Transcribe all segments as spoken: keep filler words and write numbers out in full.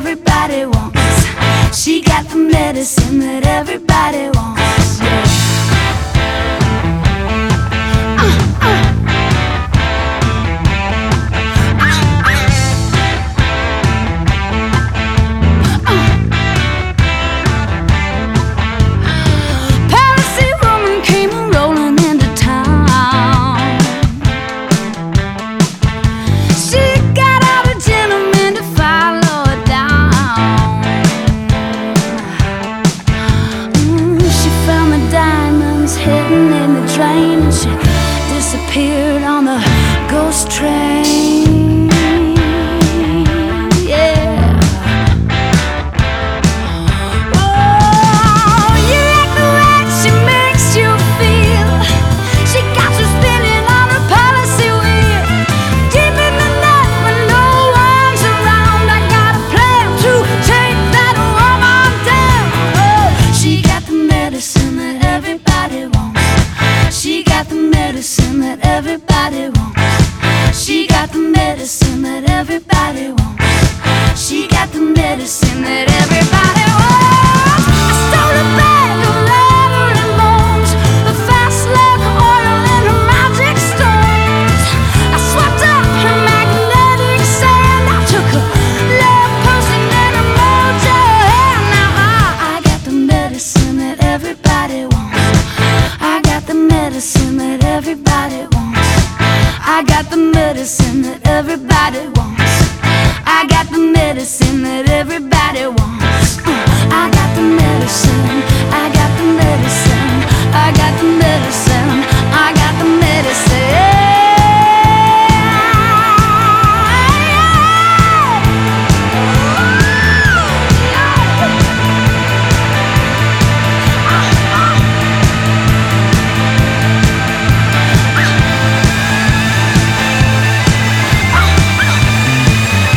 everybody wants. She got the medicine that everybody wants. Yeah. Hidden in the drain, and she disappeared on the ghost train. Yeah. Oh, you like the way she makes you feel. She got you spinning on a policy wheel. Deep in the night when no one's around, I got a plan to take that woman down. Oh, she got the medicine that everybody wants. She got the medicine that everybody wants. She got the medicine that everybody wants. She got the medicine that everybody wants. I stole a bag of leather and bones, the fast like oil in her magic stones. I swept up her magnetic sand. I took her love potion and her mojo hand. Now I, I got the medicine that everybody wants. I got the medicine that everybody wants. I got the medicine that everybody wants. I got the medicine that everybody wants. I got the medicine. I got the medicine. I got the medicine. I got the medicine.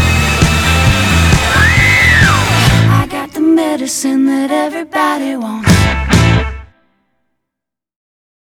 Medicine that everybody wants.